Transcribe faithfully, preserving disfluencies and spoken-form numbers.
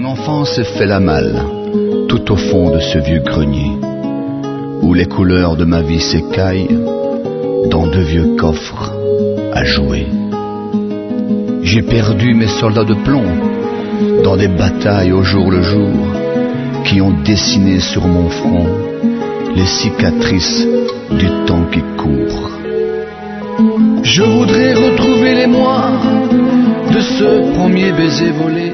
Mon enfance s'est fait la malle, tout au fond de ce vieux grenier, où les couleurs de ma vie s'écaillent dans de vieux coffres à jouer. J'ai perdu mes soldats de plomb dans des batailles au jour le jour, qui ont dessiné sur mon front les cicatrices du temps qui court. Je voudrais retrouver les mois de ce premier baiser volé,